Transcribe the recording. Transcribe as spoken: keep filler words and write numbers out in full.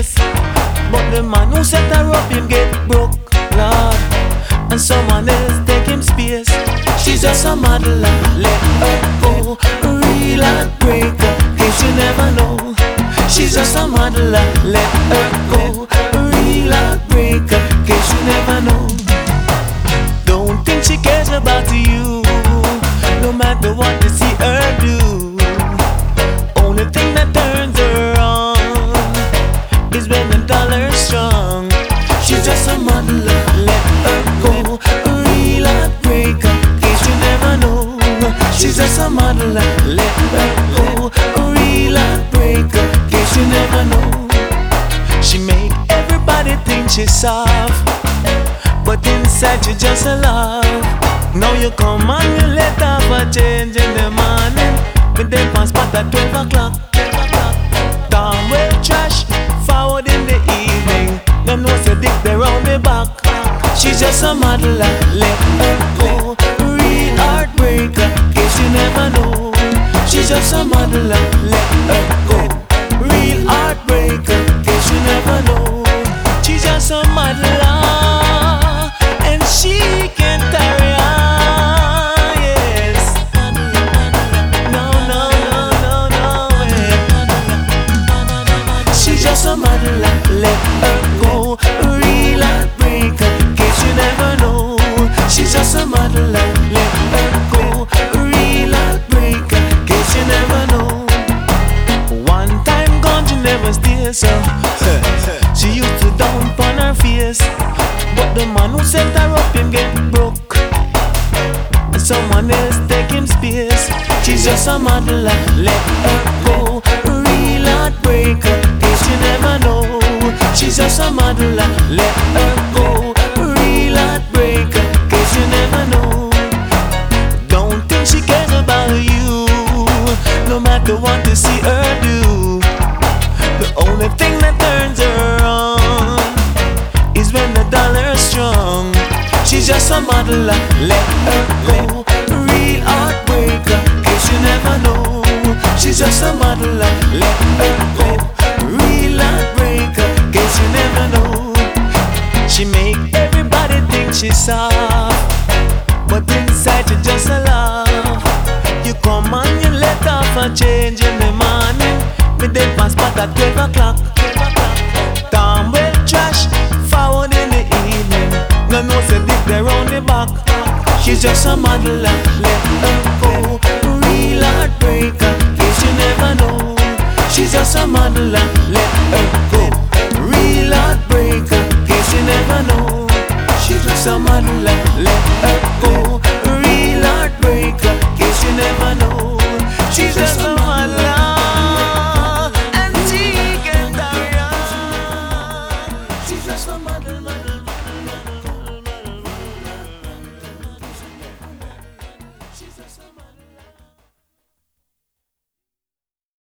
space. But the man who set her up, him get broke, Lord. And someone else take him space. She's just a model, let her go. Real heartbreaker, case you never know. She's just a model, let her go. Real heartbreaker, case you never know. Don't think she cares about you, no matter what you see her do. Only thing that turns her on is when the dollar's strong. She's just a model, let her go. Real heartbreaker, case you never know. She's just a model, let her go. Real heartbreaker, case you never know. She make everybody think she's soft, but inside you just a love. Now you come and you let off a change in the morning. With them pants spot at twelve o'clock. Down well trash, forward in the evening. Them know say dick they round the back. She's just a model, let her go. Real heartbreaker, case you never know. She's just a model, let her go. Real heartbreaker, case you never know. She's just a model, and she can carry on, yes. No, no, no, no, no. She's just a model, let her go. Real heartbreaker, case you never know. She's just a model, let her go. Real heartbreaker, case you never know. One time gone, she never stay so. She used to down on her face, but the man who set her up, him get broke. And someone else take him space. She's just a model, let her go. Real heartbreaker, case you never know. She's just a model, let her go. Real heartbreaker, case you never know. Don't think she cares about you, no matter what you see her do. The only thing that turns her on is when the dollar's strong. She's just a model, let her go. Real heartbreaker, case you never know. She's just a model, let her go. Real heartbreaker, case you never know. She make everybody think she's soft, but inside you just a love. You come and you let off a change in the morning. With them pants spot at twelve o'clock. Down well trash, forward in the evening. No no say dick they round the back. She's just a model, let her go. Real heartbreaker, case you never know. She's just a model, let her go. Real heartbreaker, case you never know. She's just a model, let her go. Real heartbreaker, case you never know. She's just a model.